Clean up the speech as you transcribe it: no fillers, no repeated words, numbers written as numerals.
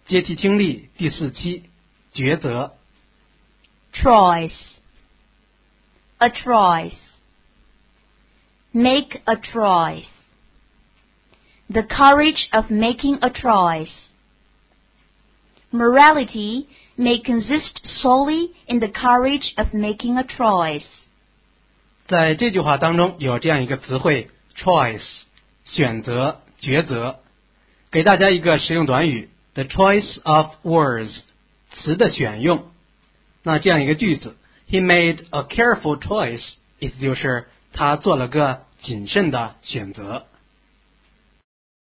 阶梯听力第4期，抉择。 Choice. A choice. Make a choice. The courage of making a choice. Morality may consist solely in the courage of making a choice. 在这句话当中有这样一个词汇 choice， 选择、抉择。给大家一个实用短语 the choice of words， 词的选用。那这样一个句子 he made a careful choice， 意思就是他做了个谨慎的选择。